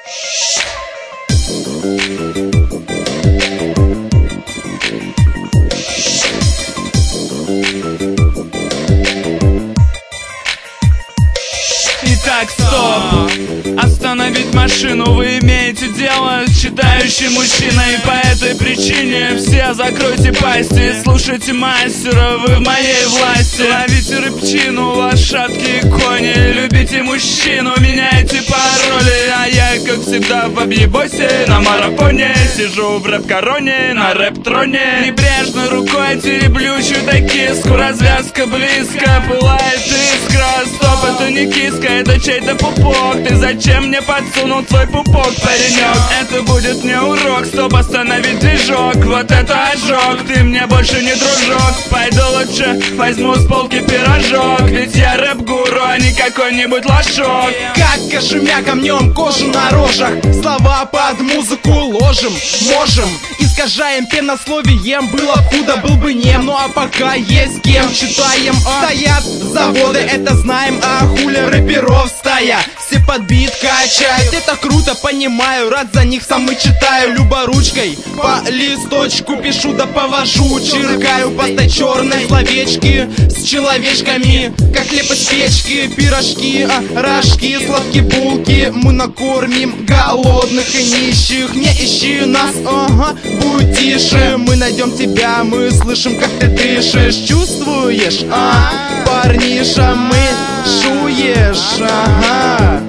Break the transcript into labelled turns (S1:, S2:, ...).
S1: Итак, стоп! Остановить машину, вы имеете дело с читающим мужчиной. По этой причине все закройте пасти. Слушайте мастера, вы в моей власти. Ловите рыбчину, лошадки и кони. Любите мужчину, меняйте пароли. А я, как всегда, в объебосе на марафоне. Сижу в рэп-короне, на рэп-троне. Небрежной рукой тереблю чудаки-ску. Развязка близко, пылает искра. Стоп, это не киска, это чей-то пупок. Ты зачем мне подсунул свой пупок, паренек? Это будет не урок, стоп, остановить движок. Вот это ожог, ты мне больше не дружок. Пойду лучше возьму с полки пирожок. Ведь я рэп-гуру, а не какой-нибудь лошок.
S2: Как кошемя камнем кожу на рожах. Слова под музыку ложим, можем. Искажаем пенословием. Было худо, был бы нем. Ну а пока есть кем, читаем. Стоят заводы, это знаем. А хули рэперов стая, все под бит качают. Это круто, понимаю, рад за них, сам и читаю. Люборучкой по листочку пишу да повожу. Чиркаю пастой черной словечки с человечками, как хлеб из печки. Пирожки, рожки, сладкие булки. Мы накормим голодных и нищих. Не ищи нас, будь тише. Мы найдем тебя, мы слышим, как ты дышишь. Чувствуешь, парниша, мы шуешь,